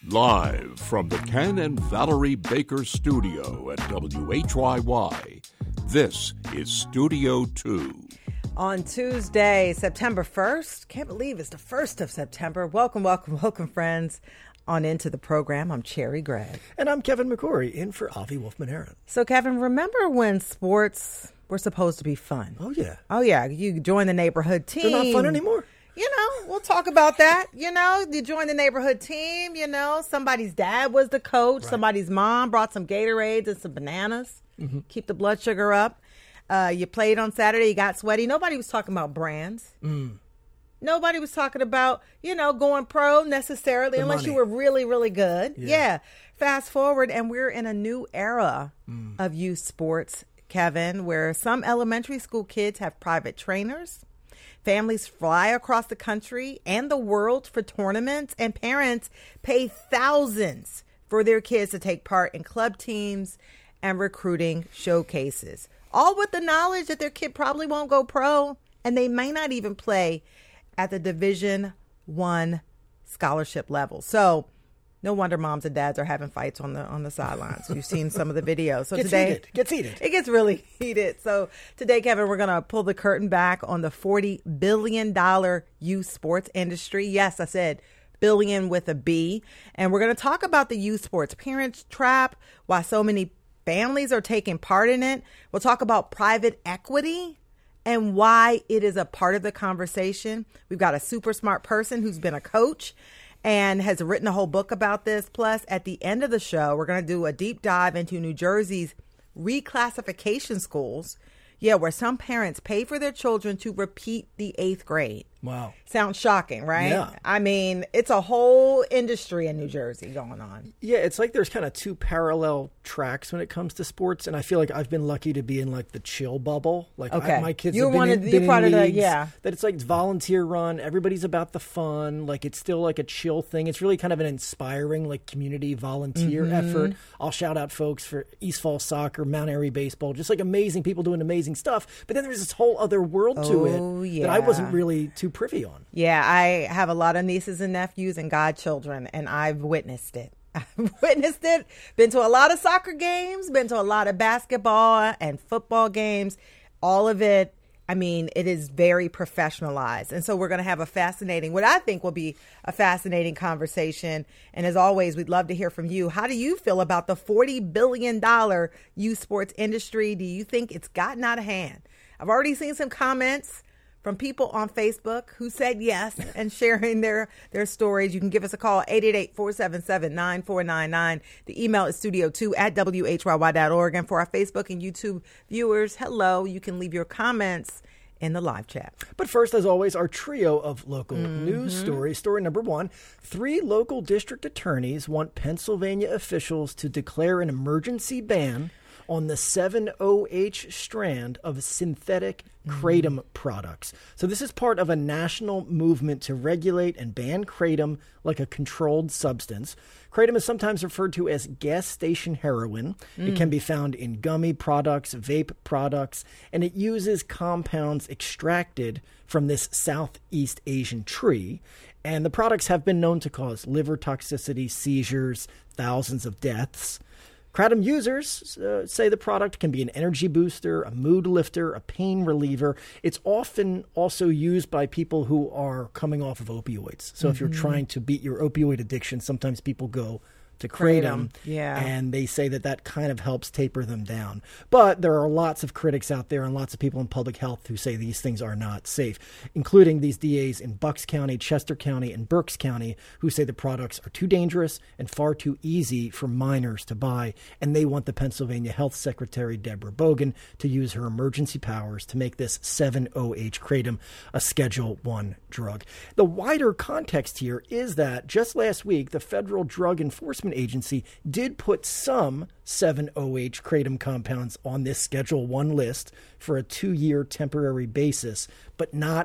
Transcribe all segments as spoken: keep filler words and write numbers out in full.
Live from the Ken and Valerie Baker studio at W H Y Y, this is Studio two. On Tuesday, September first, can't believe it's the first of September. Welcome, welcome, welcome, friends, on into the program. I'm Cherry Gregg. And I'm Kevin McCrory, in for Avi Wolfman-Heron. So, Kevin, remember when sports were supposed to be fun? Oh, yeah. Oh, yeah. You join the neighborhood team. They're not fun anymore? You know, we'll talk about that. You know, you join the neighborhood team, you know, somebody's dad was the coach. Right. Somebody's mom brought some Gatorades and some bananas. Mm-hmm. Keep the blood sugar up. Uh, you played on Saturday, you got sweaty. Nobody was talking about brands. Mm. Nobody was talking about, you know, going pro necessarily, the unless money. You were really, really good. Yeah. yeah. Fast forward, and we're in a new era mm. of youth sports, Kevin, where some elementary school kids have private trainers. Families fly across the country and the world for tournaments, and parents pay thousands for their kids to take part in club teams and recruiting showcases. All with the knowledge that their kid probably won't go pro, and they may not even play at the Division One scholarship level. So no wonder moms and dads are having fights on the on the sidelines. You've seen some of the videos. So gets today heated. Gets heated. It gets really heated. So today, Kevin, we're going to pull the curtain back on the forty billion dollars youth sports industry. Yes, I said billion with a B. And we're going to talk about the youth sports parents trap, why so many families are taking part in it. We'll talk about private equity and why it is a part of the conversation. We've got a super smart person who's been a coach and has written a whole book about this. Plus, at the end of the show, we're going to do a deep dive into New Jersey's reclassification schools. Yeah, where some parents pay for their children to repeat the eighth grade. Wow. Sounds shocking, right? Yeah. I mean, it's a whole industry in New Jersey going on. Yeah, it's like there's kind of two parallel tracks when it comes to sports. And I feel like I've been lucky to be in like the chill bubble. Like okay. I, my kids you're have been, one in, of, been you're in part leagues of the, yeah. that it's like it's volunteer run. Everybody's about the fun. Like it's still like a chill thing. It's really kind of an inspiring like community volunteer mm-hmm. effort. I'll shout out folks for East Falls Soccer, Mount Airy Baseball, just like amazing people doing amazing stuff. But then there's this whole other world to oh, it yeah. that I wasn't really too privy on. Yeah, I have a lot of nieces and nephews and godchildren, and I've witnessed it. I've witnessed it, been to a lot of soccer games, been to a lot of basketball and football games, all of it. I mean, it is very professionalized. And so we're going to have a fascinating, what I think will be a fascinating conversation. And as always, we'd love to hear from you. How do you feel about the forty billion dollars youth sports industry? Do you think it's gotten out of hand? I've already seen some comments from people on Facebook who said yes and sharing their, their stories. You can give us a call, eight eight eight, four seven seven, nine four nine nine. The email is studio two at W H Y Y dot org. And for our Facebook and YouTube viewers, hello, you can leave your comments in the live chat. But first, as always, our trio of local mm-hmm. news stories. Story number one, three local district attorneys want Pennsylvania officials to declare an emergency ban on the seven O H strand of synthetic kratom mm. products. So this is part of a national movement to regulate and ban kratom like a controlled substance. Kratom is sometimes referred to as gas station heroin. Mm. It can be found in gummy products, vape products, and it uses compounds extracted from this Southeast Asian tree. And the products have been known to cause liver toxicity, seizures, thousands of deaths. Kratom users uh, say the product can be an energy booster, a mood lifter, a pain reliever. It's often also used by people who are coming off of opioids. So mm-hmm. if you're trying to beat your opioid addiction, sometimes people go to kratom, yeah. and they say that that kind of helps taper them down. But there are lots of critics out there and lots of people in public health who say these things are not safe, including these D As in Bucks County, Chester County, and Berks County, who say the products are too dangerous and far too easy for minors to buy, and they want the Pennsylvania Health Secretary, Deborah Bogan, to use her emergency powers to make this seven O H kratom a Schedule One drug. The wider context here is that just last week, the Federal Drug Enforcement Agency did put some seven O H kratom compounds on this Schedule One list for a two-year temporary basis, but not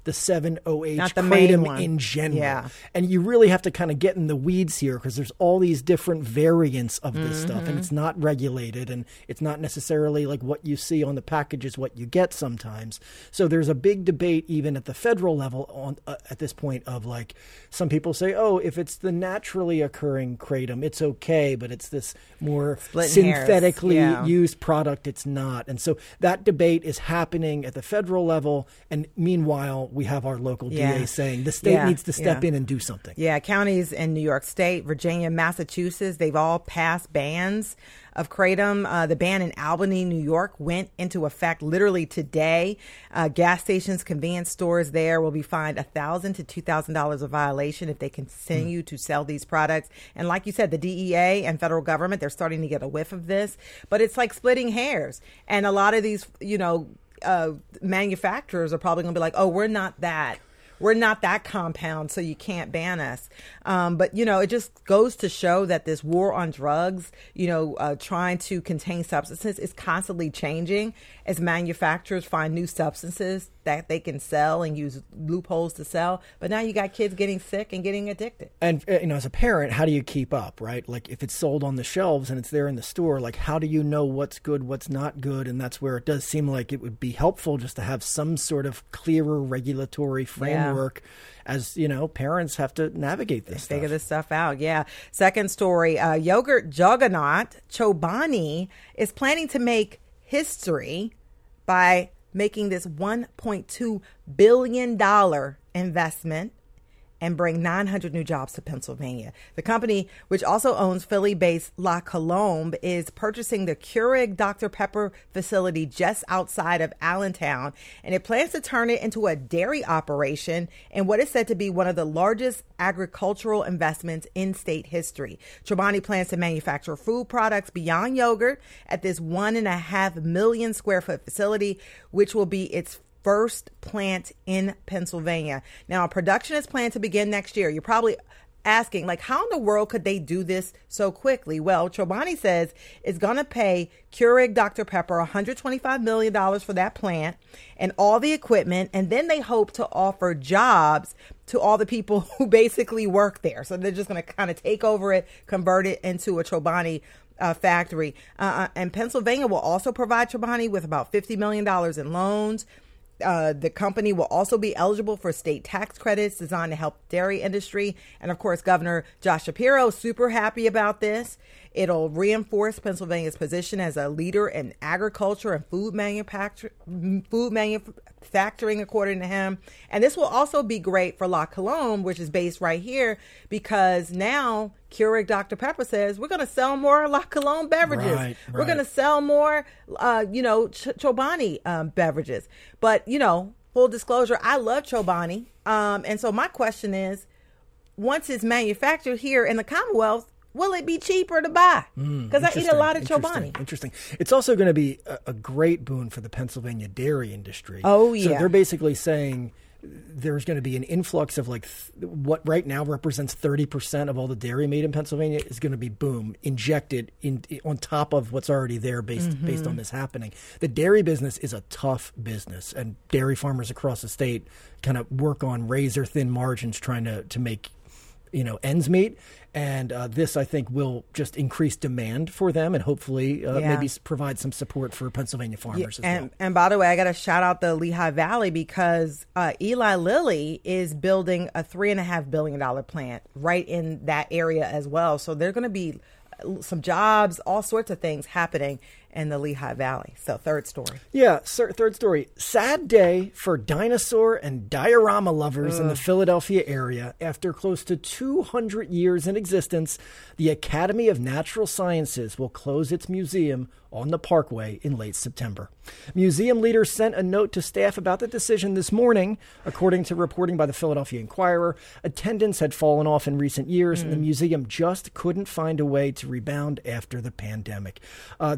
the seven O H Not the main kratom one. in general. Yeah. And you really have to kind of get in the weeds here because there's all these different variants of this mm-hmm. stuff, and it's not regulated, and it's not necessarily like what you see on the package is what you get sometimes. So there's a big debate even at the federal level on uh, at this point of like some people say, oh, if it's the naturally occurring kratom, it's okay, but it's this more Splitting synthetically yeah. used product, it's not. And so that debate is happening at the federal level, and meanwhile we have our local yeah. D A saying the state yeah. needs to step yeah. in and do something. Yeah, counties in New York State, Virginia, Massachusetts, they've all passed bans of kratom. Uh, the ban in Albany, New York went into effect literally today. Uh, gas stations, convenience stores there will be fined one thousand dollars to two thousand dollars a violation if they continue mm. to sell these products. And like you said, the D E A and federal government, they're starting to get a whiff of this. But it's like splitting hairs. And a lot of these, you know, uh, manufacturers are probably going to be like, oh, we're not that. We're not that compound, so you can't ban us. Um, but, you know, it just goes to show that this war on drugs, you know, uh, trying to contain substances is constantly changing as manufacturers find new substances that they can sell and use loopholes to sell. But now you got kids getting sick and getting addicted. And, you know, as a parent, how do you keep up, right? Like if it's sold on the shelves and it's there in the store, like how do you know what's good, what's not good? And that's where it does seem like it would be helpful just to have some sort of clearer regulatory framework yeah. as, you know, parents have to navigate this Figure stuff. this stuff out. Yeah. Second story, uh, yogurt juggernaut Chobani is planning to make history by making this one point two billion dollars investment and bring nine hundred new jobs to Pennsylvania. The company, which also owns Philly-based La Colombe, is purchasing the Keurig Doctor Pepper facility just outside of Allentown, and it plans to turn it into a dairy operation in what is said to be one of the largest agricultural investments in state history. Chobani plans to manufacture food products beyond yogurt at this one and a half million square foot facility, which will be its first plant in Pennsylvania. Now, production is planned to begin next year. You're probably asking, like, how in the world could they do this so quickly? Well, Chobani says it's going to pay Keurig Doctor Pepper one hundred twenty-five million dollars for that plant and all the equipment, and then they hope to offer jobs to all the people who basically work there. So they're just going to kind of take over it, convert it into a Chobani Uh, factory. Uh, and Pennsylvania will also provide Chobani with about fifty million dollars in loans. Uh, the company will also be eligible for state tax credits designed to help the dairy industry. And of course, Governor Josh Shapiro is super happy about this. It'll reinforce Pennsylvania's position as a leader in agriculture and food manufacture, food manufacturing, according to him. And this will also be great for La Colombe, which is based right here, because now Keurig Doctor Pepper says we're going to sell more La Colombe beverages. Right, right. We're going to sell more, uh, you know, Ch- Chobani um, beverages. But, you know, full disclosure, I love Chobani. Um, and so my question is, once it's manufactured here in the Commonwealth, will it be cheaper to buy? Because mm, I eat a lot of Chobani. Interesting. It's also going to be a, a great boon for the Pennsylvania dairy industry. Oh, yeah. So they're basically saying there's going to be an influx of like th- what right now represents thirty percent of all the dairy made in Pennsylvania is going to be, boom, injected in, in on top of what's already there based mm-hmm. based on this happening. The dairy business is a tough business, and dairy farmers across the state kind of work on razor thin margins trying to, to make, you know, ends meet. And uh, this, I think, will just increase demand for them and hopefully uh, yeah. maybe provide some support for Pennsylvania farmers yeah, as and, well. And by the way, I got to shout out the Lehigh Valley because uh, Eli Lilly is building a three and a half billion dollar plant right in that area as well. So there's going to be some jobs, all sorts of things happening in the Lehigh Valley. So third story. Yeah, sir, third story. Sad day for dinosaur and diorama lovers Ugh. in the Philadelphia area. After close to two hundred years in existence, the Academy of Natural Sciences will close its museum on the Parkway in late September. Museum leaders sent a note to staff about the decision this morning. According to reporting by the Philadelphia Inquirer, attendance had fallen off in recent years, mm. and the museum just couldn't find a way to rebound after the pandemic. Uh, the Academy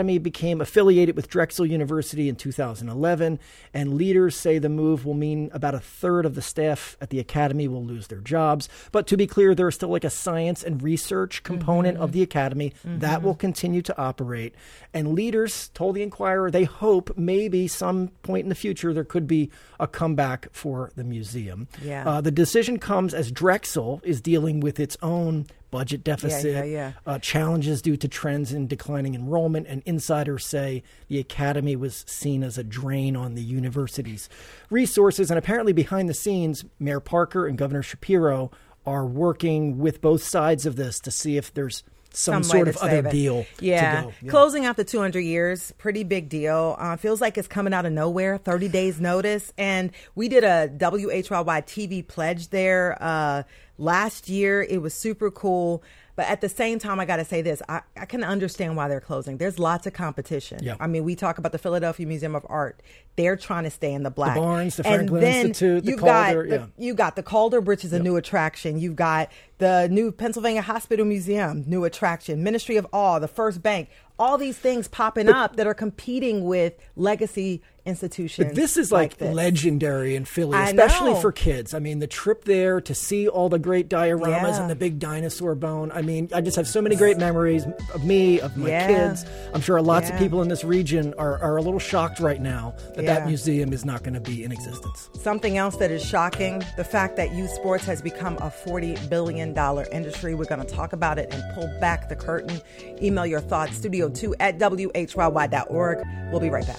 academy became affiliated with Drexel University in two thousand eleven, and leaders say the move will mean about a third of the staff at the academy will lose their jobs. But to be clear, there's still like a science and research component mm-hmm. of the academy mm-hmm. that will continue to operate. And leaders told the Inquirer they hope maybe some point in the future there could be a comeback for the museum. Yeah. Uh, the decision comes as Drexel is dealing with its own budget deficit, yeah, yeah, yeah. Uh, challenges due to trends in declining enrollment, and insiders say the academy was seen as a drain on the university's resources. And apparently behind the scenes, Mayor Parker and Governor Shapiro are working with both sides of this to see if there's some, some sort of other it. deal yeah. to go. Yeah. Closing out the two hundred years, pretty big deal. Uh, feels like it's coming out of nowhere, thirty days notice. And we did a W H Y Y T V pledge there uh, last year. It was super cool. But at the same time, I got to say this. I, I can understand why they're closing. There's lots of competition. Yeah. I mean, we talk about the Philadelphia Museum of Art. They're trying to stay in the black. The Barnes, the and Franklin then Institute, the you've Calder. Got the, yeah. You got the Calder Bridge is a yep. new attraction. You've got the new Pennsylvania Hospital Museum, new attraction. Ministry of Awe, the First Bank. All these things popping but, up that are competing with legacy institutions. But this is like, like this. legendary in Philly, I especially know. for kids. I mean, the trip there to see all the great dioramas yeah. and the big dinosaur bone. I mean, I just have so many great memories of me, of my yeah. kids. I'm sure lots yeah. of people in this region are, are a little shocked right now that yeah. that museum is not going to be in existence. Something else that is shocking, the fact that youth sports has become a forty billion dollars industry. We're going to talk about it and pull back the curtain. Email your thoughts, studio two at W H Y Y dot org. We'll be right back.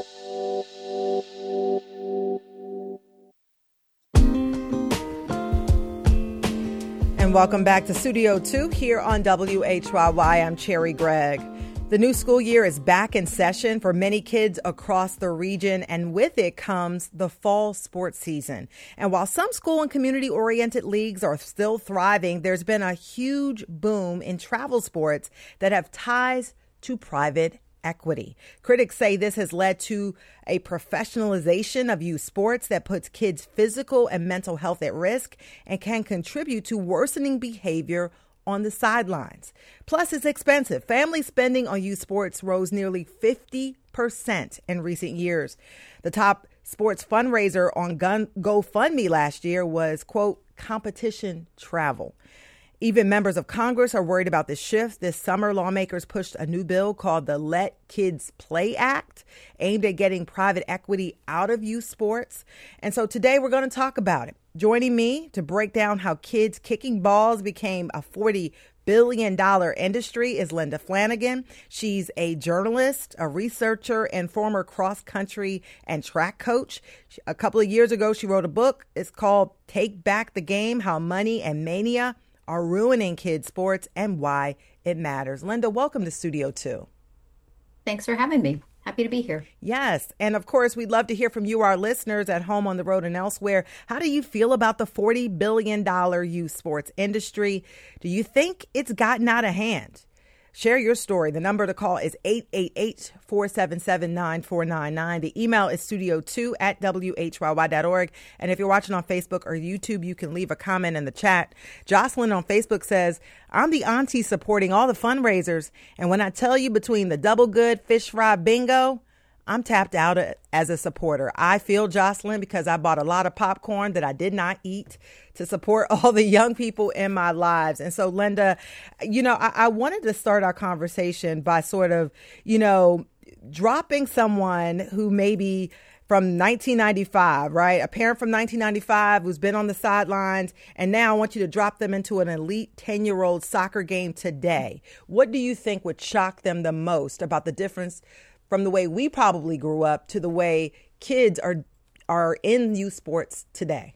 And welcome back to Studio two here on W H Y Y. I'm Cherry Gregg. The new school year is back in session for many kids across the region, and with it comes the fall sports season. And while some school and community-oriented leagues are still thriving, there's been a huge boom in travel sports that have ties to private equity. Critics say this has led to a professionalization of youth sports that puts kids' physical and mental health at risk and can contribute to worsening behavior on the sidelines. Plus, it's expensive. Family spending on youth sports rose nearly fifty percent in recent years. The top sports fundraiser on Gun- GoFundMe last year was, quote, competition travel. Even members of Congress are worried about this shift. This summer, lawmakers pushed a new bill called the Let Kids Play Act, aimed at getting private equity out of youth sports. And so today we're going to talk about it. Joining me to break down how kids kicking balls became a forty billion dollars industry is Linda Flanagan. She's a journalist, a researcher, and former cross-country and track coach. A couple of years ago, she wrote a book. It's called Take Back the Game, How Money and Mania Are Ruining Kids Sports and Why It Matters. Linda, welcome to Studio two. Thanks for having me. Happy to be here. Yes. And of course, we'd love to hear from you, our listeners at home, on the road, and elsewhere. How do you feel about the forty billion dollars youth sports industry? Do you think it's gotten out of hand? Share your story. The number to call is eight eight eight, four seven seven, nine four nine nine. The email is studio two at W H Y Y dot org. And if you're watching on Facebook or YouTube, you can leave a comment in the chat. Jocelyn on Facebook says, I'm the auntie supporting all the fundraisers. And when I tell you between the Double Good, Fish Fry Bingo, I'm tapped out as a supporter. I feel Jocelyn because I bought a lot of popcorn that I did not eat to support all the young people in my lives. And so, Linda, you know, I, I wanted to start our conversation by sort of, you know, dropping someone who maybe from nineteen ninety-five, right? A parent from nineteen ninety-five who's been on the sidelines, and now I want you to drop them into an elite ten-year-old soccer game today. What do you think would shock them the most about the difference from the way we probably grew up to the way kids are are in youth sports today?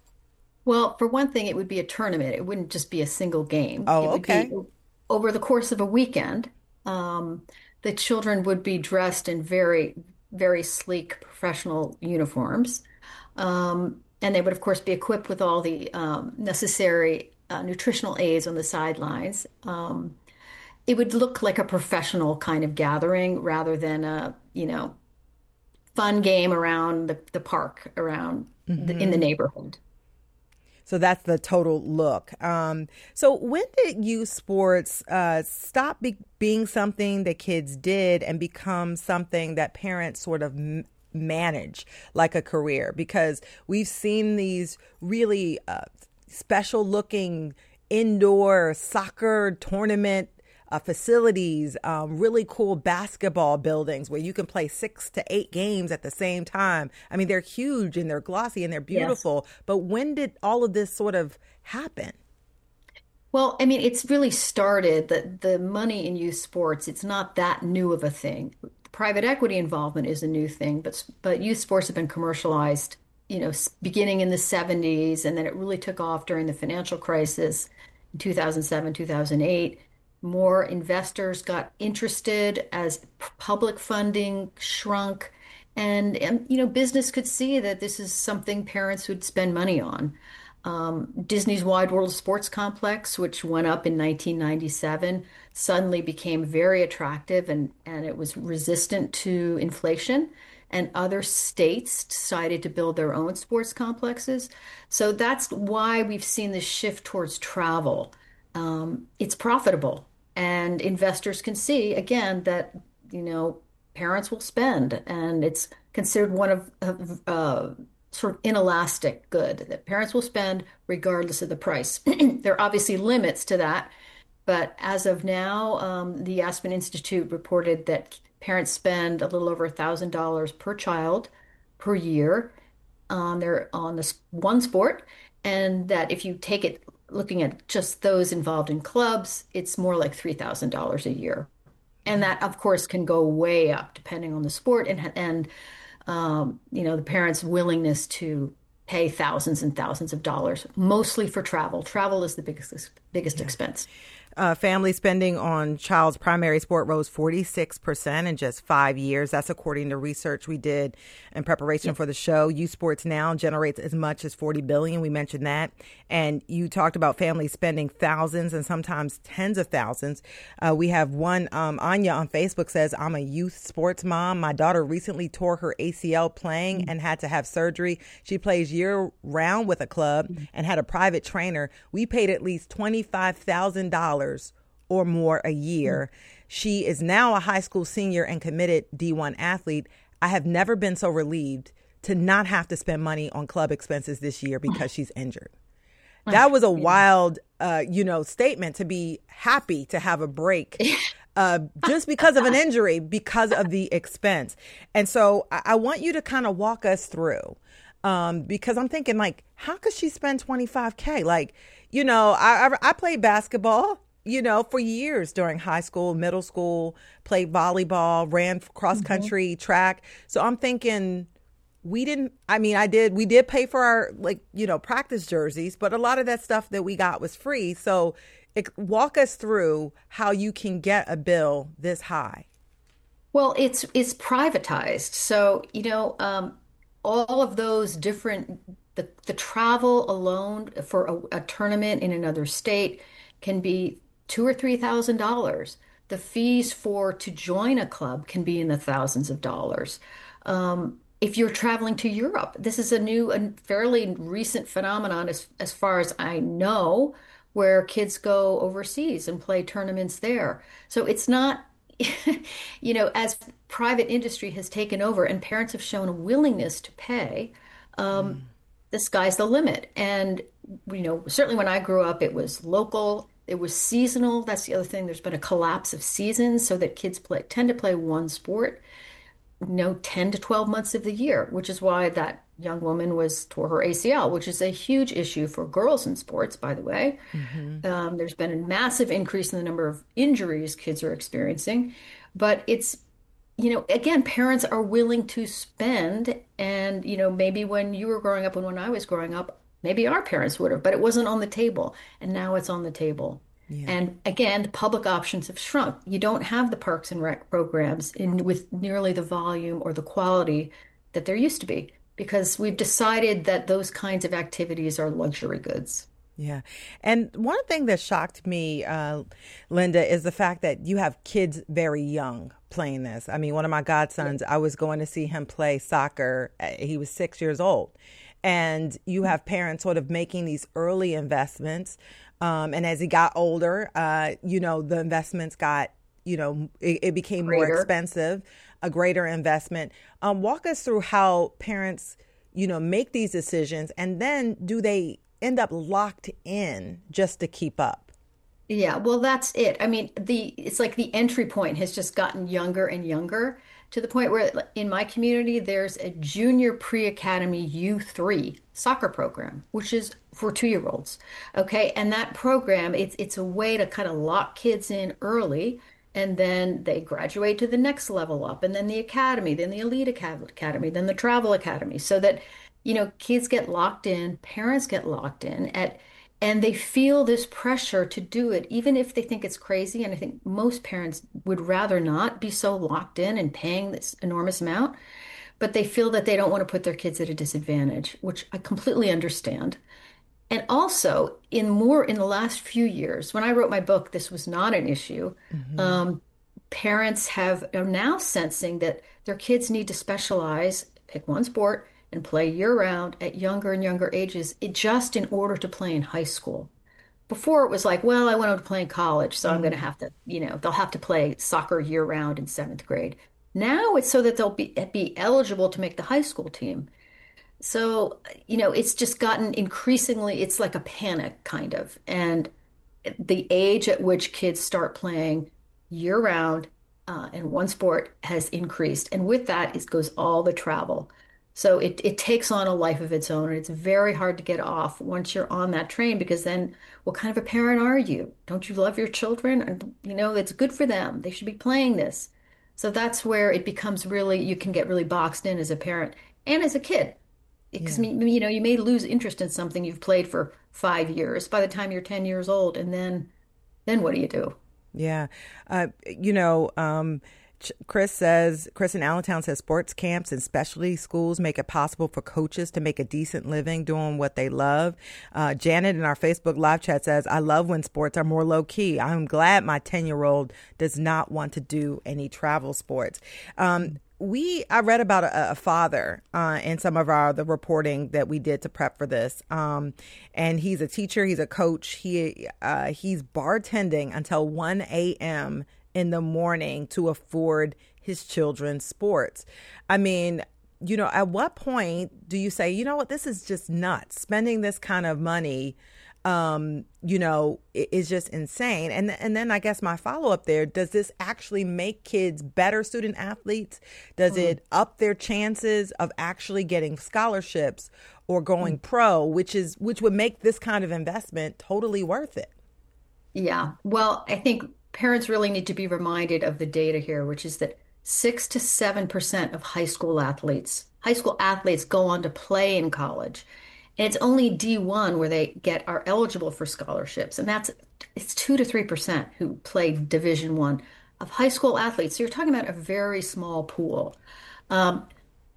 Well, for one thing, it would be a tournament. It wouldn't just be a single game. Oh, it would okay. Be, over the course of a weekend, um, the children would be dressed in very, very sleek professional uniforms. Um, and they would, of course, be equipped with all the um, necessary uh, nutritional aids on the sidelines. Um, it would look like a professional kind of gathering rather than a, you know, fun game around the, the park, around mm-hmm. the, in the neighborhood. So that's the total look. Um, so when did youth sports uh, stop be- being something that kids did and become something that parents sort of m- manage like a career? Because we've seen these really uh, special looking indoor soccer tournament Uh, facilities, um, really cool basketball buildings where you can play six to eight games at the same time. I mean, they're huge and they're glossy and they're beautiful. Yes. But when did all of this sort of happen? Well, I mean, it's really started that the money in youth sports, it's not that new of a thing. Private equity involvement is a new thing, but but youth sports have been commercialized, you know, beginning in the seventies, and then it really took off during the financial crisis in two thousand seven, two thousand eight. More investors got interested as public funding shrunk, and, and you know, business could see that this is something parents would spend money on. Um, Disney's Wide World Sports Complex, which went up in nineteen ninety-seven, suddenly became very attractive, and, and it was resistant to inflation. And other states decided to build their own sports complexes. So that's why we've seen this shift towards travel. Um, it's profitable, and investors can see again that, you know, parents will spend, and it's considered one of, of uh, sort of inelastic good that parents will spend regardless of the price. There are obviously limits to that, but as of now, um, the Aspen Institute reported that parents spend a little over a thousand dollars per child per year on their on this one sport, and that if you take it looking at just those involved in clubs, it's more like three thousand dollars a year. And that, of course, can go way up depending on the sport and, and um, you know, the parents' willingness to pay thousands and thousands of dollars, mostly for travel. Travel is the biggest, biggest yeah. expense. Uh, family spending on child's primary sport rose forty-six percent in just five years. That's according to research we did in preparation for the show. Youth Sports Now generates as much as forty billion dollars. We mentioned that. And you talked about families spending thousands and sometimes tens of thousands. Uh, we have one, um, Anya on Facebook says, I'm a youth sports mom. My daughter recently tore her A C L playing mm-hmm. and had to have surgery. She plays year round with a club mm-hmm. and had a private trainer. We paid at least twenty-five thousand dollars or more a year. She is now a high school senior and committed D one athlete. I have never been so relieved to not have to spend money on club expenses this year because she's injured. That was a wild, uh, you know, statement to be happy to have a break uh, just because of an injury, because of the expense. And so I, I want you to kind of walk us through um, because I'm thinking, like, how could she spend twenty-five K? Like, you know, I, I, I played basketball, you know, for years during high school, middle school, played volleyball, ran cross country, mm-hmm. track. So I'm thinking we didn't, I mean, I did, we did pay for our, like, you know, practice jerseys, but a lot of that stuff that we got was free. So it, walk us through how you can get a bill this high. Well, it's, it's privatized. So, you know, um, all of those different, the, the travel alone for a, a tournament in another state can be two or three thousand dollars. The fees for to join a club can be in the thousands of dollars. Um, if you're traveling to Europe, this is a new and fairly recent phenomenon, as as far as I know, where kids go overseas and play tournaments there. So it's not, you know, as private industry has taken over and parents have shown a willingness to pay, um, mm. the sky's the limit. And you know, certainly when I grew up, it was local. It was seasonal. That's the other thing. There's been a collapse of seasons so that kids play, tend to play one sport, you know, ten to twelve months of the year, which is why that young woman was tore her A C L, which is a huge issue for girls in sports, by the way. Mm-hmm. Um, there's been a massive increase in the number of injuries kids are experiencing. But it's, you know, again, parents are willing to spend. And, you know, maybe when you were growing up and when I was growing up, maybe our parents would have, but it wasn't on the table. And now it's on the table. Yeah. And again, the public options have shrunk. You don't have the Parks and Rec programs in with nearly the volume or the quality that there used to be, because we've decided that those kinds of activities are luxury goods. Yeah. And one thing that shocked me, uh, Linda, is the fact that you have kids very young playing this. I mean, one of my godsons, I was going to see him play soccer. He was six years old. And you have parents sort of making these early investments. Um, and as he got older, uh, you know, the investments got, you know, it, it became Greater. more expensive, a greater investment. Um, walk us through how parents, you know, make these decisions, and then do they end up locked in just to keep up? Yeah, well, that's it. I mean, the it's like the entry point has just gotten younger and younger to the point where in my community, there's a junior pre-academy U three soccer program, which is for two-year-olds. Okay, and that program, it's it's a way to kind of lock kids in early, and then they graduate to the next level up, and then the academy, then the elite academy, then the travel academy, so that, you know, kids get locked in, parents get locked in at and they feel this pressure to do it, even if they think it's crazy. And I think most parents would rather not be so locked in and paying this enormous amount, but they feel that they don't want to put their kids at a disadvantage, which I completely understand. And also, in more in the last few years, when I wrote my book, this was not an issue. Mm-hmm. Um, parents have are now sensing that their kids need to specialize, pick one sport, and play year-round at younger and younger ages, it, just in order to play in high school. Before it was like, well, I want them to play in college, so mm. I'm going to have to, you know, they'll have to play soccer year-round in seventh grade. Now it's so that they'll be be eligible to make the high school team. So, you know, it's just gotten increasingly, it's like a panic kind of. And the age at which kids start playing year-round uh, in one sport has increased. And with that is goes all the travel. So it, it takes on a life of its own, and it's very hard to get off once you're on that train, because then what kind of a parent are you? Don't you love your children? And, you know, it's good for them. They should be playing this. So that's where it becomes really, you can get really boxed in as a parent and as a kid. Because, yeah. you know, you may lose interest in something you've played for five years by the time you're ten years old. And then, then what do you do? Yeah. Uh, you know, um, Chris says, Chris in Allentown says sports camps and specialty schools make it possible for coaches to make a decent living doing what they love. Uh, Janet in our Facebook live chat says, I love when sports are more low key. I'm glad my ten year old does not want to do any travel sports. Um, we, I read about a, a father uh, in some of our, the reporting that we did to prep for this. Um, and he's a teacher. He's a coach. He, uh, he's bartending until one a.m. in the morning to afford his children's sports. I mean, you know, at what point do you say, you know what, this is just nuts. Spending this kind of money, um, you know, is just insane. And and then I guess my follow up there, does this actually make kids better student athletes? Does mm. it up their chances of actually getting scholarships or going mm. pro, which is which would make this kind of investment totally worth it? Yeah, well, I think parents really need to be reminded of the data here, which is that six to seven percent of high school athletes, high school athletes go on to play in college. And it's only D one where they get are eligible for scholarships. And that's it's two to three percent who play Division One of high school athletes. So you're talking about a very small pool. Um,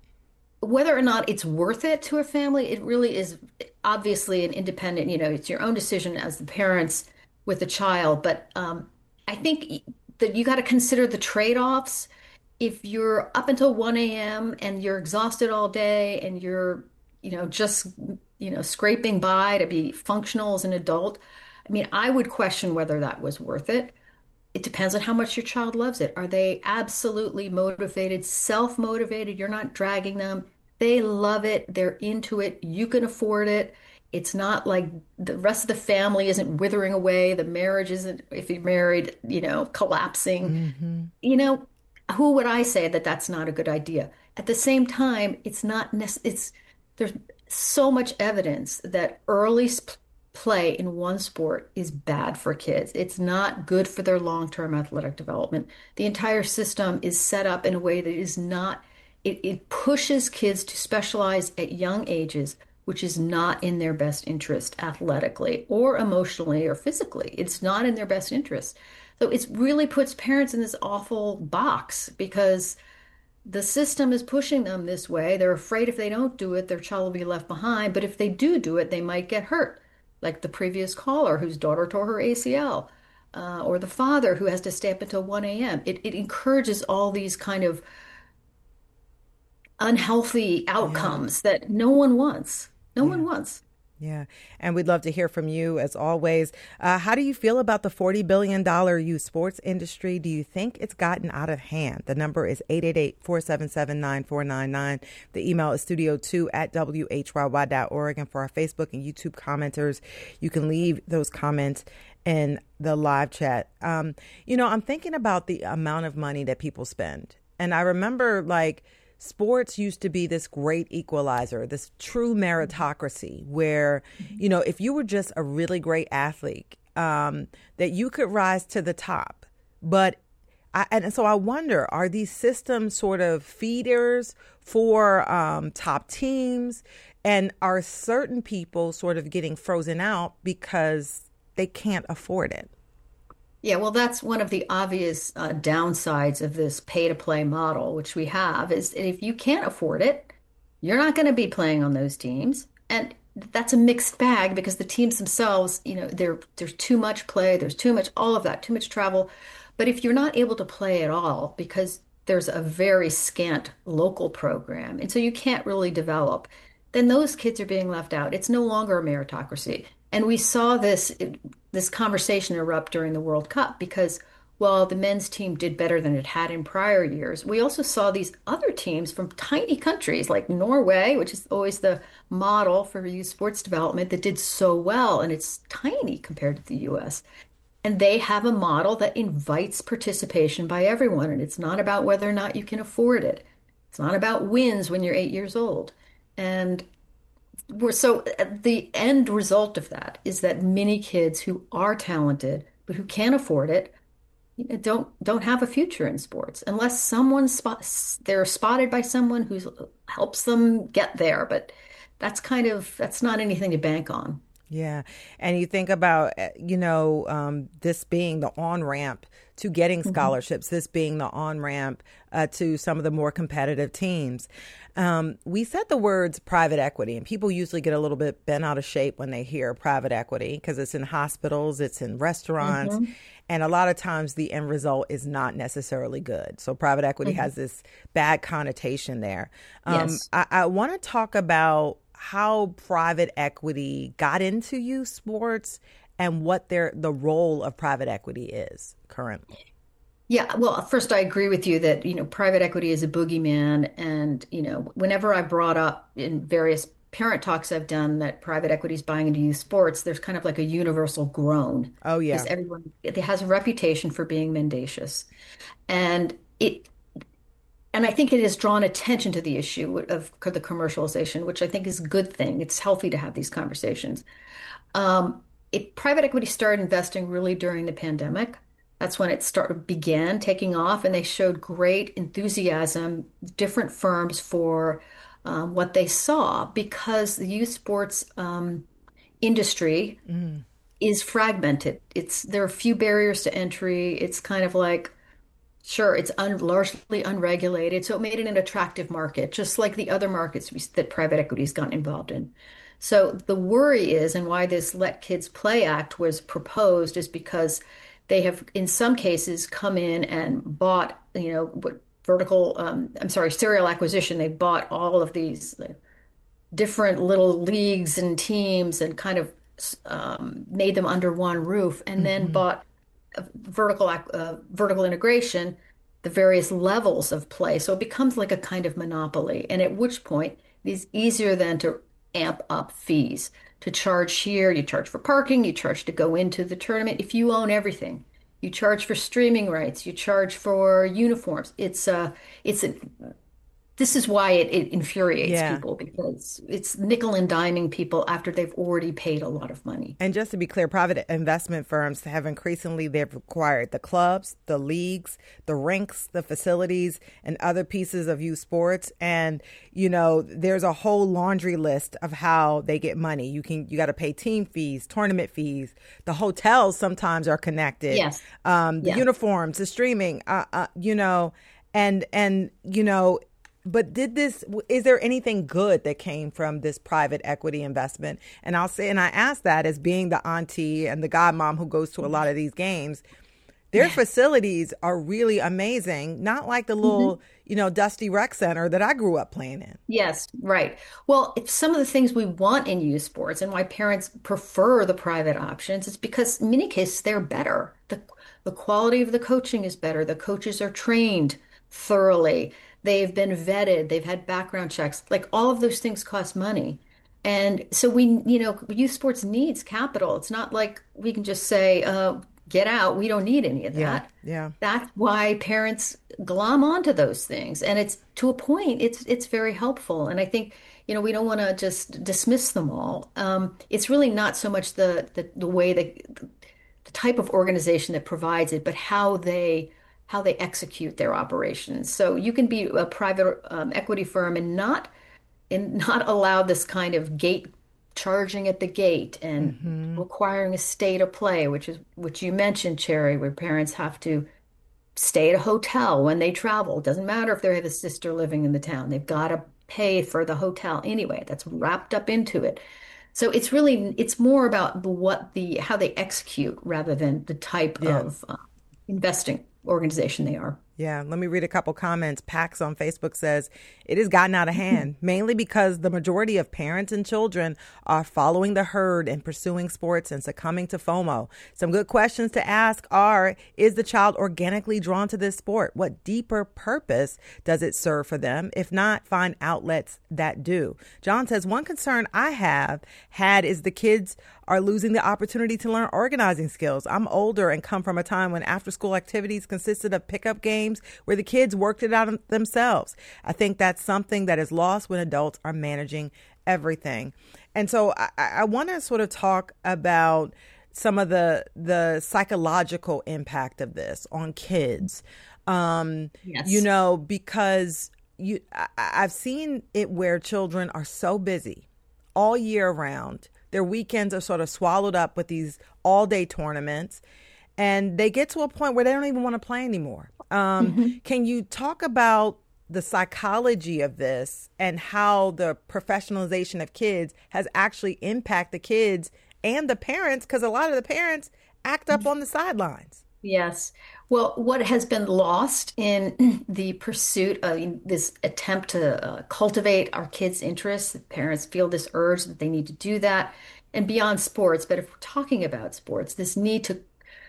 whether or not it's worth it to a family, it really is obviously an independent, you know, it's your own decision as the parents with the child. But um, I think that you got to consider the trade-offs. If you're up until one a.m. and you're exhausted all day and you're, you know, just, you know, scraping by to be functional as an adult, I mean, I would question whether that was worth it. It depends on how much your child loves it. Are they absolutely motivated, self-motivated? You're not dragging them. They love it. They're into it. You can afford it. It's not like the rest of the family isn't withering away. The marriage isn't, if you're married, you know, collapsing. Mm-hmm. You know, who would I say that that's not a good idea? At the same time, it's not, it's, there's so much evidence that early sp- play in one sport is bad for kids. It's not good for their long-term athletic development. The entire system is set up in a way that is not, it, it pushes kids to specialize at young ages, which is not in their best interest athletically or emotionally or physically. It's not in their best interest. So it really puts parents in this awful box because the system is pushing them this way. They're afraid if they don't do it, their child will be left behind. But if they do do it, they might get hurt, like the previous caller whose daughter tore her A C L, uh, or the father who has to stay up until one a.m. It, it encourages all these kind of unhealthy outcomes yeah. that no one wants. No yeah. one wants. Yeah. And we'd love to hear from you as always. Uh, how do you feel about the forty billion dollars youth sports industry? Do you think it's gotten out of hand? The number is eight eight eight, four seven seven, nine four nine nine. The email is studio two at W H Y Y dot org. And for our Facebook and YouTube commenters, you can leave those comments in the live chat. Um, you know, I'm thinking about the amount of money that people spend. And I remember like, sports used to be this great equalizer, this true meritocracy where, you know, if you were just a really great athlete, um, that you could rise to the top. But I, and so I wonder, are these systems sort of feeders for um, top teams? And are certain people sort of getting frozen out because they can't afford it? Yeah, well, that's one of the obvious uh, downsides of this pay-to-play model, which we have, is if you can't afford it, you're not going to be playing on those teams. And that's a mixed bag because the teams themselves, you know, there there's too much play, there's too much, all of that, too much travel. But if you're not able to play at all because there's a very scant local program, and so you can't really develop, then those kids are being left out. It's no longer a meritocracy. And we saw this this conversation erupt during the World Cup because while the men's team did better than it had in prior years, we also saw these other teams from tiny countries like Norway, which is always the model for youth sports development, that did so well. And it's tiny compared to the U S. And they have a model that invites participation by everyone. And it's not about whether or not you can afford it. It's not about wins when you're eight years old. And We're, so the end result of that is that many kids who are talented but who can't afford it, you know, don't don't have a future in sports unless someone spots they're spotted by someone who helps them get there. But that's kind of that's not anything to bank on. Yeah. And you think about, you know, um, this being the on-ramp to getting scholarships, mm-hmm. this being the on-ramp uh, to some of the more competitive teams. Um, we said the words private equity, and people usually get a little bit bent out of shape when they hear private equity because it's in hospitals, it's in restaurants, mm-hmm. and a lot of times the end result is not necessarily good. So private equity mm-hmm. has this bad connotation there. Um, yes. I, I want to talk about how private equity got into youth sports and what their the role of private equity is currently. Yeah, well, first, I agree with you that, you know, private equity is a boogeyman. And, you know, whenever I brought up in various parent talks I've done that private equity is buying into youth sports, there's kind of like a universal groan. Oh, yeah. Because everyone, it has a reputation for being mendacious. And it, and I think it has drawn attention to the issue of the commercialization, which I think is a good thing. It's healthy to have these conversations. Um, it, private equity started investing really during the pandemic. That's when it started began taking off, and they showed great enthusiasm, different firms for um, what they saw, because the youth sports um, industry mm. is fragmented. It's there are few barriers to entry. It's kind of like, sure, it's un, largely unregulated, so it made it an attractive market, just like the other markets we, that private equity has gotten involved in. So the worry is, and why this Let Kids Play Act was proposed, is because they have, in some cases, come in and bought, you know, what vertical, um, I'm sorry, serial acquisition. They bought all of these different little leagues and teams and kind of um, made them under one roof, and mm-hmm. then bought a vertical uh, vertical integration, the various levels of play. So it becomes like a kind of monopoly. And at which point, it is easier then to amp up fees. To charge here, you charge for parking, you charge to go into the tournament. If you own everything, you charge for streaming rights, you charge for uniforms. It's uh, it's a, this is why it, it infuriates yeah. people, because it's nickel and diming people after they've already paid a lot of money. And just to be clear, private investment firms have increasingly, they've acquired the clubs, the leagues, the rinks, the facilities, and other pieces of youth sports. And, you know, there's a whole laundry list of how they get money. You can, you got to pay team fees, tournament fees. The hotels sometimes are connected. Yes. Um, the yeah. uniforms, the streaming, uh, uh, you know, and, and, you know, But did this, is there anything good that came from this private equity investment? And I'll say, and I ask that as being the auntie and the godmom who goes to a lot of these games, their facilities are really amazing, not like the little, mm-hmm. you know, dusty rec center that I grew up playing in. Yes, right. Well, if some of the things we want in youth sports and why parents prefer the private options is because in many cases they're better. The, the quality of the coaching is better. The coaches are trained thoroughly. They've been vetted. They've had background checks. Like all of those things cost money. And so we, you know, youth sports needs capital. It's not like we can just say, uh, get out. We don't need any of that. Yeah, yeah. That's why parents glom onto those things. And it's to a point, it's it's very helpful. And I think, you know, we don't want to just dismiss them all. Um, it's really not so much the, the, the way that the type of organization that provides it, but how they how they execute their operations. So you can be a private um, equity firm and not and not allow this kind of gate charging at the gate and mm-hmm. requiring a stay to play, which is which you mentioned, Cherry, where parents have to stay at a hotel when they travel. It doesn't matter if they have a sister living in the town. They've got to pay for the hotel anyway. That's wrapped up into it. So it's really, it's more about the, what the, how they execute rather than the type yeah. of uh, investing organization they are. Yeah, let me read a couple comments. Pax on Facebook says, it has gotten out of hand, mainly because the majority of parents and children are following the herd and pursuing sports and succumbing to FOMO. Some good questions to ask are, is the child organically drawn to this sport? What deeper purpose does it serve for them? If not, find outlets that do. John says, one concern I have had is the kids are losing the opportunity to learn organizing skills. I'm older and come from a time when after school activities consisted of pickup games where the kids worked it out themselves. I think that's something that is lost when adults are managing everything. And so I, I want to sort of talk about some of the the psychological impact of this on kids. Um, yes. You know, because you I, I've seen it where children are so busy all year round. Their weekends are sort of swallowed up with these all-day tournaments, and they get to a point where they don't even want to play anymore. Um, mm-hmm. Can you talk about the psychology of this and how the professionalization of kids has actually impacted the kids and the parents? Because a lot of the parents act up on the sidelines. Yes. Well, what has been lost in the pursuit of this attempt to uh, cultivate our kids' interests, parents feel this urge that they need to do that, and beyond sports. But if we're talking about sports, this need to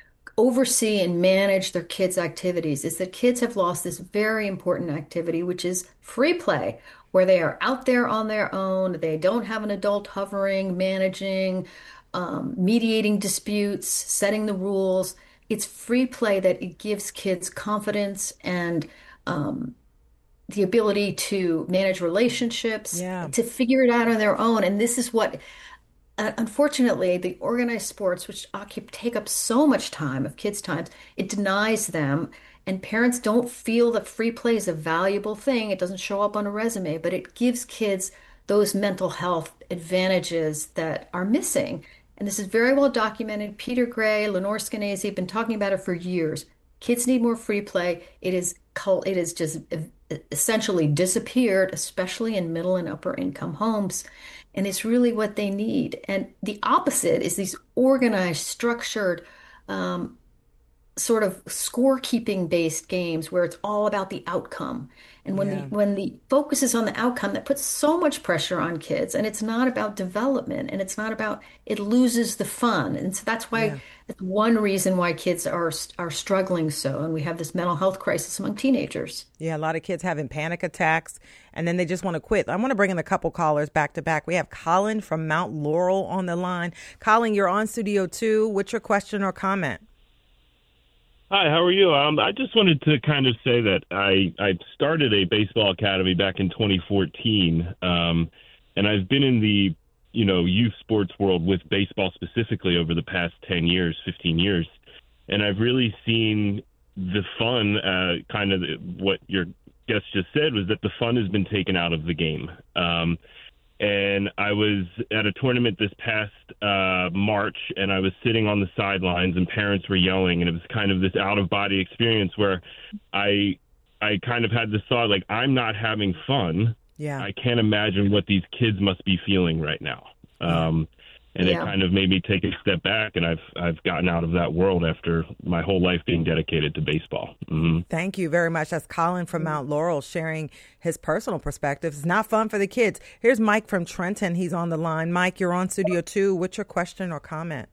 oversee and manage their kids' activities is that kids have lost this very important activity, which is free play, where they are out there on their own. They don't have an adult hovering, managing, um, mediating disputes, setting the rules. It's free play that it gives kids confidence and um, the ability to manage relationships, yeah. to figure it out on their own. And this is what, uh, unfortunately, the organized sports, which occup- take up so much time of kids' time, it denies them. And parents don't feel that free play is a valuable thing. It doesn't show up on a resume, but it gives kids those mental health advantages that are missing. And this is very well documented. Peter Gray, Lenore Skenazy have been talking about it for years. Kids need more free play. It is it is just essentially disappeared, especially in middle and upper income homes. And it's really what they need. And the opposite is these organized, structured, um, sort of scorekeeping based games where it's all about the outcome. And when yeah. the when the focus is on the outcome, that puts so much pressure on kids, and it's not about development, and it's not about, it loses the fun. And so that's why, yeah. that's one reason why kids are are struggling so, and we have this mental health crisis among teenagers. Yeah, a lot of kids having panic attacks, and then they just want to quit. I want to bring in a couple callers back to back. We have Colin from Mount Laurel on the line. Colin, you're on Studio Two. What's your question or comment? Hi, how are you? Um, I just wanted to kind of say that I, I started a baseball academy back in twenty fourteen, um, and I've been in the, you know, youth sports world with baseball specifically over the past ten years, fifteen years, and I've really seen the fun, uh, kind of what your guest just said, was that the fun has been taken out of the game. Um, And I was at a tournament this past uh, March, and I was sitting on the sidelines, and parents were yelling, and it was kind of this out-of-body experience where I I kind of had this thought, like, I'm not having fun. Yeah. I can't imagine what these kids must be feeling right now. Um, And Yeah. it kind of made me take a step back, and I've I've gotten out of that world after my whole life being dedicated to baseball. Mm-hmm. Thank you very much. That's Colin from Mount Laurel sharing his personal perspectives. It's not fun for the kids. Here's Mike from Trenton. He's on the line. Mike, you're on Studio two. What's your question or comment?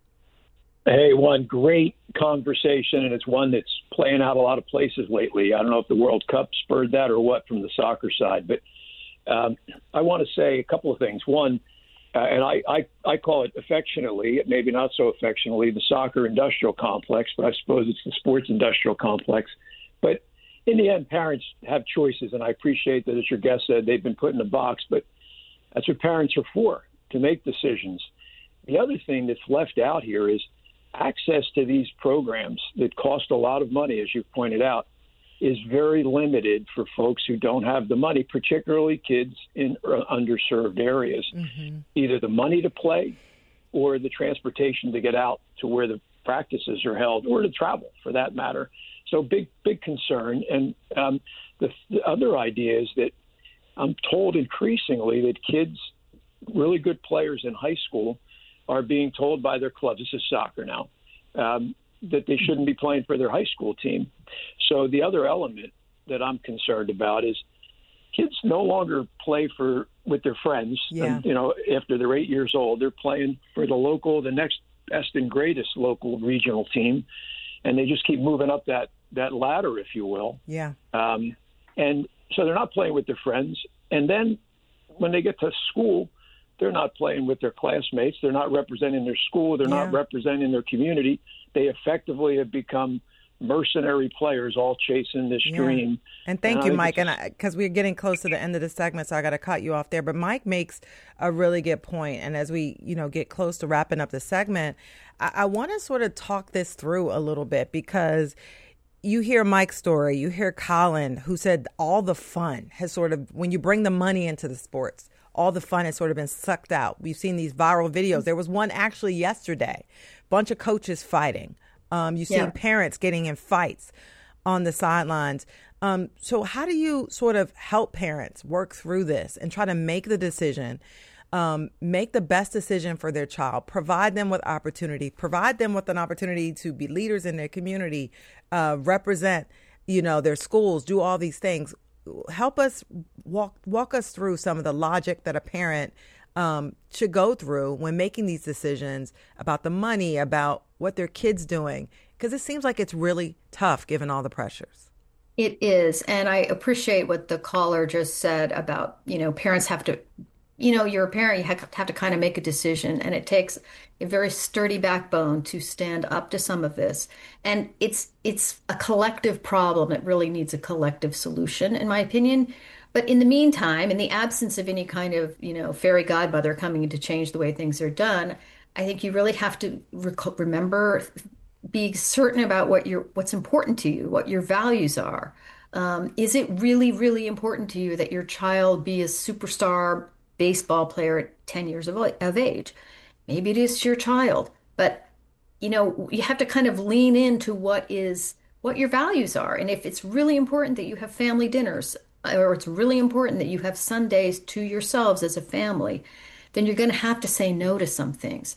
Hey, one great conversation, and it's one that's playing out a lot of places lately. I don't know if the World Cup spurred that or what from the soccer side, but um, I want to say a couple of things. One, uh, and I, I, I call it affectionately, maybe not so affectionately, the soccer industrial complex, but I suppose it's the sports industrial complex. But in the end, parents have choices, and I appreciate that, as your guest said, they've been put in a box, but that's what parents are for, to make decisions. The other thing that's left out here is access to these programs that cost a lot of money, as you've pointed out, is very limited for folks who don't have the money, particularly kids in underserved areas. Mm-hmm. Either the money to play or the transportation to get out to where the practices are held, or to travel for that matter. So big, big concern. And um, the, the other idea is that I'm told increasingly that kids, really good players in high school, are being told by their clubs, this is soccer now, um, that they shouldn't be playing for their high school team. So the other element that I'm concerned about is kids no longer play for with their friends. Yeah. And, you know, after they're eight years old, they're playing for the local, the next best and greatest local regional team, and they just keep moving up that that ladder, if you will. Yeah. Um, and so they're not playing with their friends. And then when they get to school, they're not playing with their classmates. They're not representing their school. They're Yeah. not representing their community. They effectively have become mercenary players, all chasing this Yeah. dream. And thank And I you, think Mike. it's- And because we're getting close to the end of the segment, so I got to cut you off there. But Mike makes a really good point. And as we, you know, get close to wrapping up the segment, I, I want to sort of talk this through a little bit, because you hear Mike's story, you hear Colin, who said all the fun has sort of, when you bring the money into the sports, all the fun has sort of been sucked out. We've seen these viral videos. There was one actually yesterday, bunch of coaches fighting. Um, you've seen Yeah. parents getting in fights on the sidelines. Um, so how do you sort of help parents work through this and try to make the decision, um, make the best decision for their child, provide them with opportunity, provide them with an opportunity to be leaders in their community, uh, represent, you know, their schools, do all these things. Help us walk walk us through some of the logic that a parent um, should go through when making these decisions about the money, about what their kid's doing, because it seems like it's really tough given all the pressures. It is. And I appreciate what the caller just said about, you know, parents have to, you know, you're a parent, you have have to kind of make a decision, and it takes a very sturdy backbone to stand up to some of this. And it's it's a collective problem that really needs a collective solution, in my opinion. But in the meantime, in the absence of any kind of, you know, fairy godmother coming in to change the way things are done, I think you really have to rec- remember, be certain about what your what's important to you, what your values are. Um, is it really, really important to you that your child be a superstar baseball player at ten years of, of age? Maybe it is to your child, but you know, you have to kind of lean into what is what your values are. And if it's really important that you have family dinners, or it's really important that you have Sundays to yourselves as a family, then you're going to have to say no to some things.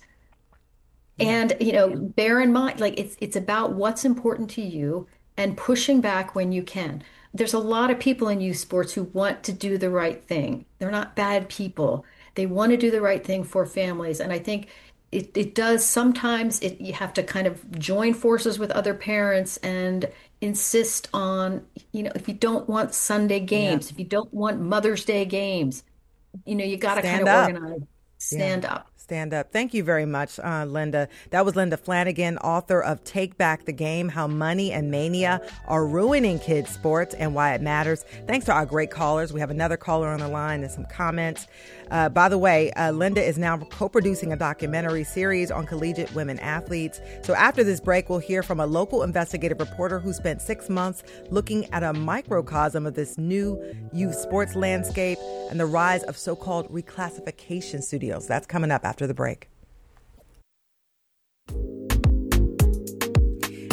And, you know, bear in mind, like it's it's about what's important to you and pushing back when you can. There's a lot of people in youth sports who want to do the right thing. They're not bad people. They want to do the right thing for families. And I think it, it does sometimes, it, you have to kind of join forces with other parents and insist on, you know, if you don't want Sunday games, Yeah. if you don't want Mother's Day games, you know, you got to kind Stand of up. organize, stand Yeah. up. Stand up. Thank you very much, uh, Linda. That was Linda Flanagan, author of Take Back the Game, How Money and Mania Are Ruining Kids Sports and Why It Matters. Thanks to our great callers. We have another caller on the line and some comments. Uh, by the way, uh, Linda is now co-producing a documentary series on collegiate women athletes. So after this break, we'll hear from a local investigative reporter who spent six months looking at a microcosm of this new youth sports landscape and the rise of so-called reclassification studios. That's coming up after the break.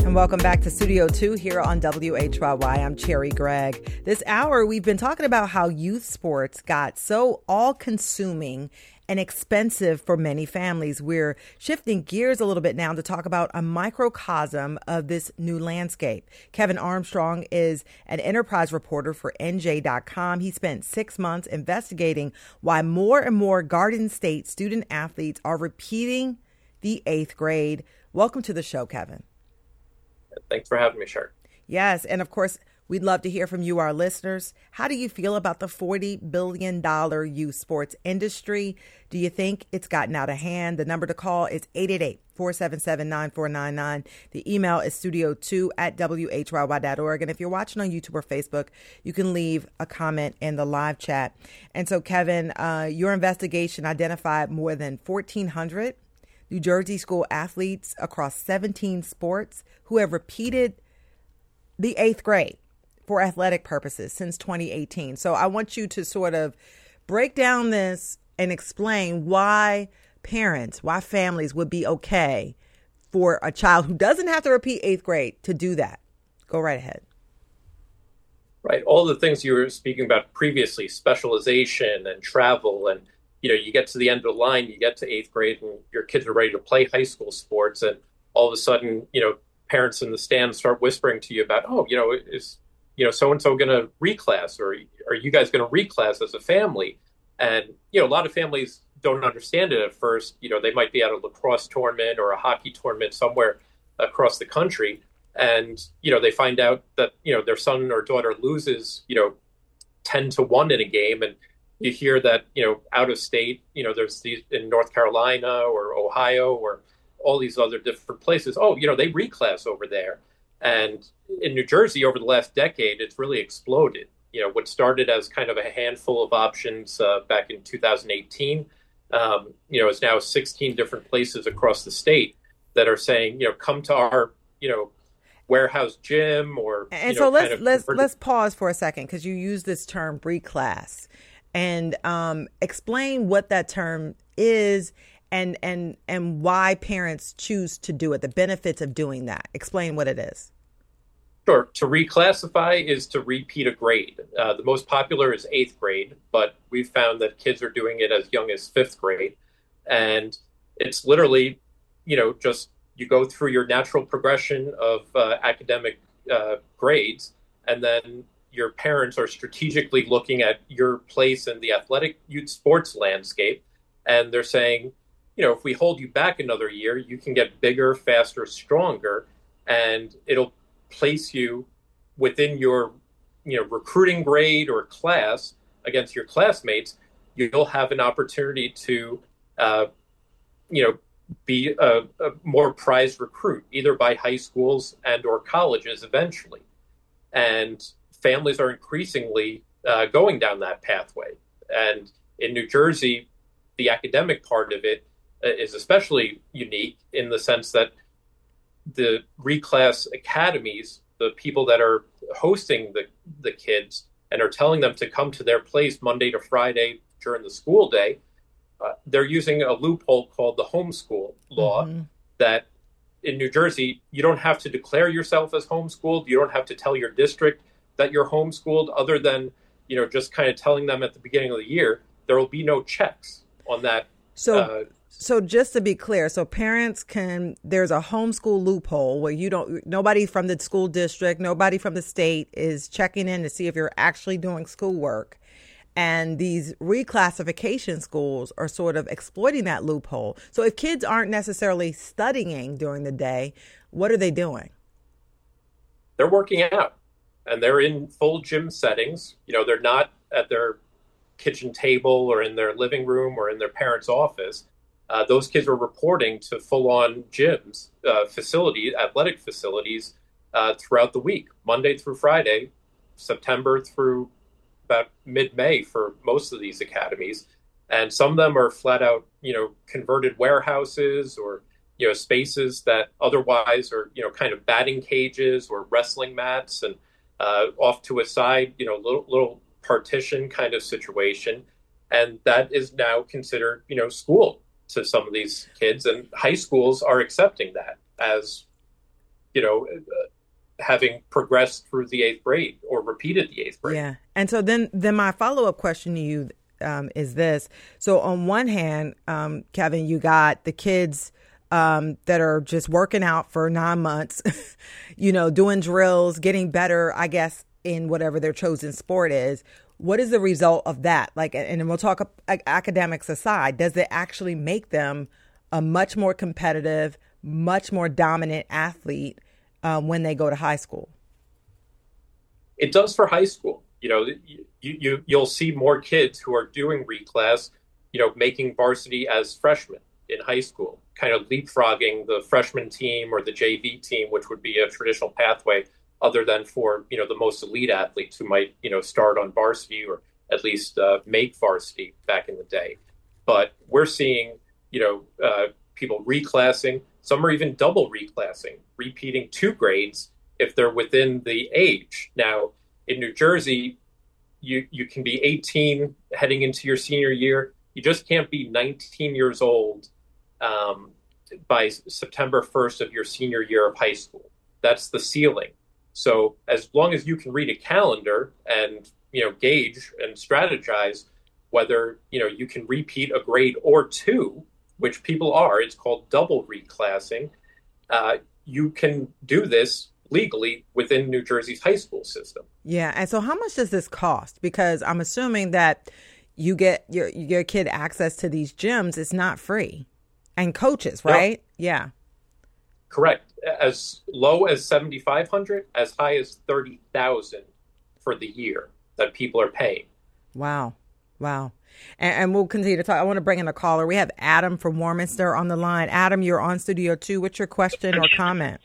And welcome back to Studio two here on W H Y Y. I'm Cherry Gregg. This hour, we've been talking about how youth sports got so all-consuming and expensive for many families. We're shifting gears a little bit now to talk about a microcosm of this new landscape. Kevin Armstrong is an enterprise reporter for N J dot com. He spent six months investigating why more and more Garden State student athletes are repeating the eighth grade. Welcome to the show, Kevin. Thanks for having me, Shark. Yes, and of course, we'd love to hear from you, our listeners. How do you feel about the forty billion dollars youth sports industry? Do you think it's gotten out of hand? The number to call is eight eight eight, four seven seven, nine four nine nine. The email is studio two at W H Y Y dot org. And if you're watching on YouTube or Facebook, you can leave a comment in the live chat. And so, Kevin, uh, your investigation identified more than fourteen hundred New Jersey school athletes across seventeen sports who have repeated the eighth grade for athletic purposes since twenty eighteen. So I want you to sort of break down this and explain why parents, why families would be okay for a child who doesn't have to repeat eighth grade to do that. Go right ahead. Right. All the things you were speaking about previously, specialization and travel, and you know, you get to the end of the line, you get to eighth grade and your kids are ready to play high school sports. And all of a sudden, you know, parents in the stands start whispering to you about, oh, you know, is, you know, so-and-so going to reclass, or are you guys going to reclass as a family? And, you know, a lot of families don't understand it at first. You know, they might be at a lacrosse tournament or a hockey tournament somewhere across the country. And, you know, they find out that, you know, their son or daughter loses, you know, ten to one in a game. And you hear that, you know, out of state, you know, there's these in North Carolina or Ohio or all these other different places. Oh, you know, they reclass over there. And in New Jersey over the last decade, it's really exploded. You know, what started as kind of a handful of options uh, back in two thousand eighteen, um, you know, is now sixteen different places across the state that are saying, you know, come to our, you know, warehouse gym or. And you know, so let's kind of let's converted- let's pause for a second, because you use this term reclass, and um, explain what that term is and and and why parents choose to do it. The benefits of doing that. Explain what it is. Sure. To reclassify is to repeat a grade. Uh, the most popular is eighth grade, but we've found that kids are doing it as young as fifth grade. And it's literally, you know, just you go through your natural progression of uh, academic uh, grades, and then your parents are strategically looking at your place in the athletic youth sports landscape. And they're saying, you know, if we hold you back another year, you can get bigger, faster, stronger, and it'll place you within your, you know, recruiting grade or class against your classmates. You'll have an opportunity to, uh, you know, be a, a more prized recruit, either by high schools and or colleges eventually. And families are increasingly uh, going down that pathway. And in New Jersey, the academic part of it is especially unique in the sense that the reclass academies, the people that are hosting the, the kids and are telling them to come to their place Monday to Friday during the school day, uh, they're using a loophole called the homeschool law. Mm-hmm. That in New Jersey, you don't have to declare yourself as homeschooled. You don't have to tell your district that you're homeschooled, other than, you know, just kind of telling them at the beginning of the year. There will be no checks on that. So uh, So just to be clear, so parents can, there's a homeschool loophole where you don't, nobody from the school district, nobody from the state is checking in to see if you're actually doing schoolwork. And these reclassification schools are sort of exploiting that loophole. So if kids aren't necessarily studying during the day, what are they doing? They're working out, and they're in full gym settings. You know, they're not at their kitchen table or in their living room or in their parents' office. Uh, those kids are reporting to full-on gyms, uh, facility, athletic facilities uh, throughout the week, Monday through Friday, September through about mid-May for most of these academies. And some of them are flat out, you know, converted warehouses or, you know, spaces that otherwise are, you know, kind of batting cages or wrestling mats, and uh, off to a side, you know, little, little partition kind of situation. And that is now considered, you know, school to some of these kids, and high schools are accepting that as, you know, uh, having progressed through the eighth grade or repeated the eighth grade. Yeah. And so then, then my follow-up question to you um, is this. So on one hand, um, Kevin, you got the kids um, that are just working out for nine months, you know, doing drills, getting better, I guess, in whatever their chosen sport is. What is the result of that? Like, and we'll talk academics aside, does it actually make them a much more competitive, much more dominant athlete um, when they go to high school? It does for high school. You know, you, you, you'll see more kids who are doing reclass, you know, making varsity as freshmen in high school, kind of leapfrogging the freshman team or the J V team, which would be a traditional pathway other than for, you know, the most elite athletes who might, you know, start on varsity or at least uh, make varsity back in the day. But we're seeing, you know, uh, people reclassing. Some are even double reclassing, repeating two grades if they're within the age. Now, in New Jersey, you, you can be eighteen heading into your senior year. You just can't be nineteen years old um, by September first of your senior year of high school. That's the ceiling. So as long as you can read a calendar and, you know, gauge and strategize whether, you know, you can repeat a grade or two, which people are, it's called double reclassing, uh, you can do this legally within New Jersey's high school system. Yeah. And so how much does this cost? Because I'm assuming that you get your, your kid access to these gyms. It's not free. And coaches, right? No. Yeah. Correct. As low as seventy-five hundred dollars, as high as thirty thousand dollars for the year that people are paying. Wow. Wow. And, and we'll continue to talk. I want to bring in a caller. We have Adam from Warminster on the line. Adam, you're on Studio two. What's your question or comment?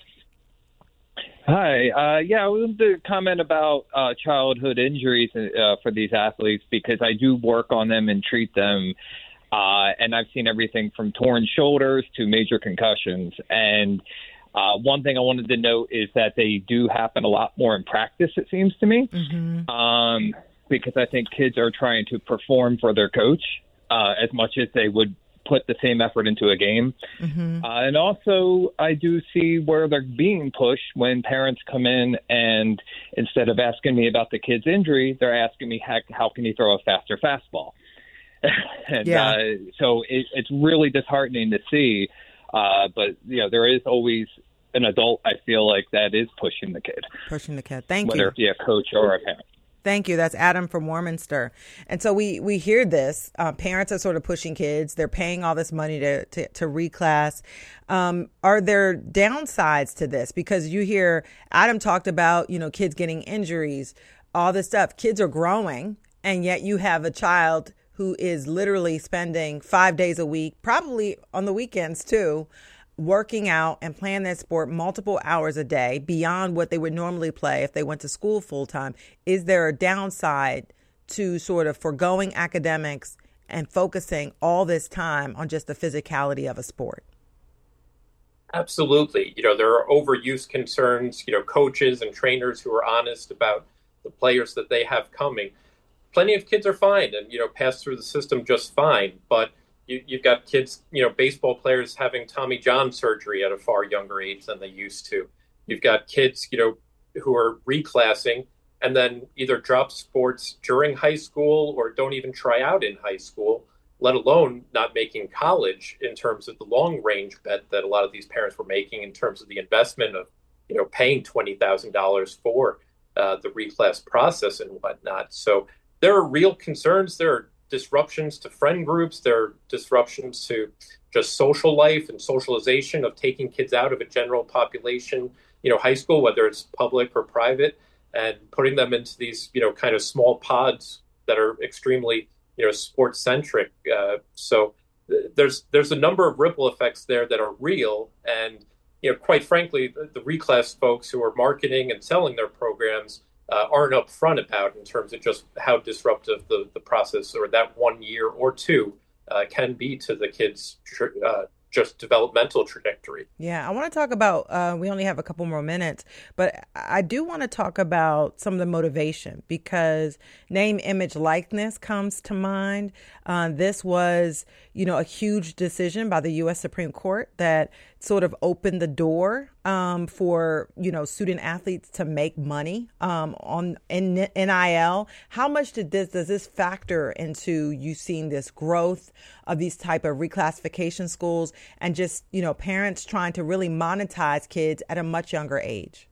Hi. Uh, yeah, I wanted to comment about uh, childhood injuries uh, for these athletes because I do work on them and treat them. Uh, and I've seen everything from torn shoulders to major concussions. And uh, one thing I wanted to note is that they do happen a lot more in practice, it seems to me, mm-hmm. um, because I think kids are trying to perform for their coach uh, as much as they would put the same effort into a game. Mm-hmm. Uh, and also, I do see where they're being pushed when parents come in and instead of asking me about the kid's injury, they're asking me, how, how can he throw a faster fastball? and yeah. uh, so it, it's really disheartening to see. Uh, but, you know, there is always an adult, I feel like, that is pushing the kid. Pushing the kid. Thank Whether you. Whether it be a coach or a parent. Thank you. That's Adam from Warminster. And so we, we hear this. Uh, parents are sort of pushing kids. They're paying all this money to, to, to reclass. Um, are there downsides to this? Because you hear Adam talked about, you know, kids getting injuries, all this stuff. Kids are growing, and yet you have a child who is literally spending five days a week, probably on the weekends too, working out and playing that sport multiple hours a day beyond what they would normally play if they went to school full time. Is there a downside to sort of foregoing academics and focusing all this time on just the physicality of a sport? Absolutely. You know, there are overuse concerns, you know, coaches and trainers who are honest about the players that they have coming. Plenty of kids are fine and, you know, pass through the system just fine. But you, you've got kids, you know, baseball players having Tommy John surgery at a far younger age than they used to. You've got kids, you know, who are reclassing and then either drop sports during high school or don't even try out in high school, let alone not making college in terms of the long range bet that a lot of these parents were making in terms of the investment of, you know, paying twenty thousand dollars for uh, the reclass process and whatnot. So there are real concerns. There are disruptions to friend groups. There are disruptions to just social life and socialization of taking kids out of a general population, you know, high school, whether it's public or private, and putting them into these, you know, kind of small pods that are extremely, you know, sports centric. Uh, so th- there's there's a number of ripple effects there that are real. And, you know, quite frankly, the, the reclass folks who are marketing and selling their programs Uh, aren't upfront about in terms of just how disruptive the, the process or that one year or two uh, can be to the kids' tr- uh, just developmental trajectory. Yeah, I want to talk about, uh, we only have a couple more minutes, but I do want to talk about some of the motivation because name, image, likeness comes to mind. Uh, this was, you know, a huge decision by the U S Supreme Court that sort of opened the door um, for, you know, student athletes to make money um, on in N I L. How much did this does this factor into you seeing this growth of these type of reclassification schools and just, you know, parents trying to really monetize kids at a much younger age?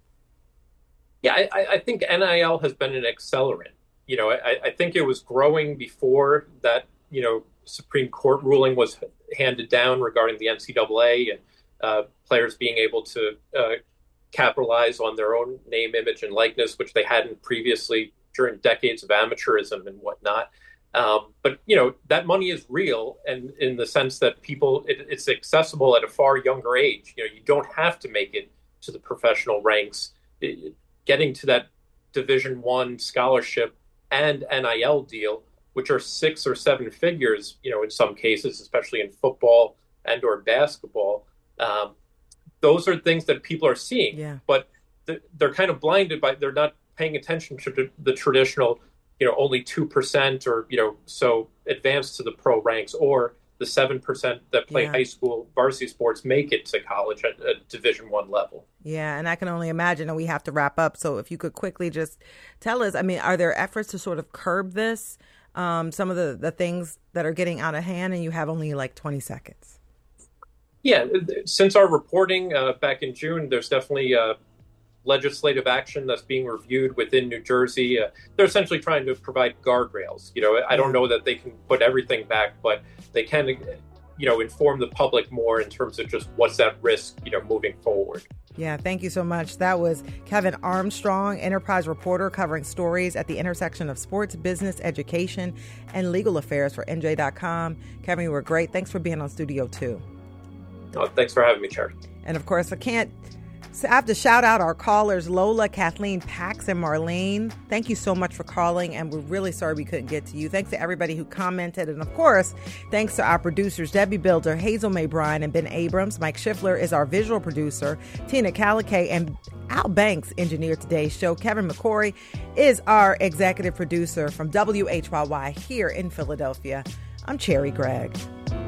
Yeah, I, I think N I L has been an accelerant. You know, I, I think it was growing before that, you know, Supreme Court ruling was handed down regarding the N C double A and uh, players being able to uh, capitalize on their own name, image, and likeness, which they hadn't previously during decades of amateurism and whatnot. Um, but, you know, that money is real, and in the sense that people, it, it's accessible at a far younger age. You know, you don't have to make it to the professional ranks. It, getting to that Division One scholarship and N I L deal, which are six or seven figures, you know, in some cases, especially in football and or basketball. Um, those are things that people are seeing, yeah. but th- they're kind of blinded by, they're not paying attention to the, the traditional, you know, only two percent or, you know, so advanced to the pro ranks, or the seven percent that play yeah. high school varsity sports make it to college at a Division One level. Yeah, and I can only imagine that we have to wrap up. So if you could quickly just tell us, I mean, are there efforts to sort of curb this? Um, some of the, the things that are getting out of hand, and you have only like twenty seconds. Yeah, since our reporting uh, back in June, there's definitely uh, legislative action that's being reviewed within New Jersey. Uh, they're essentially trying to provide guardrails. You know, I don't know that they can put everything back, but they can, you know, inform the public more in terms of just what's at risk, you know, moving forward. Yeah, thank you so much. That was Kevin Armstrong, Enterprise reporter covering stories at the intersection of sports, business, education, and legal affairs for N J dot com. Kevin, you were great. Thanks for being on Studio Two. Oh, thanks for having me, Charity. And of course, I can't I have to shout out our callers, Lola, Kathleen, Pax, and Marlene. Thank you so much for calling, and we're really sorry we couldn't get to you. Thanks to everybody who commented. And of course, thanks to our producers, Debbie Builder, Hazel May Bryan, and Ben Abrams. Mike Schiffler is our visual producer. Tina Calicay and Al Banks engineered today's show. Kevin McCory is our executive producer from W H Y Y here in Philadelphia. I'm Cherry Gregg.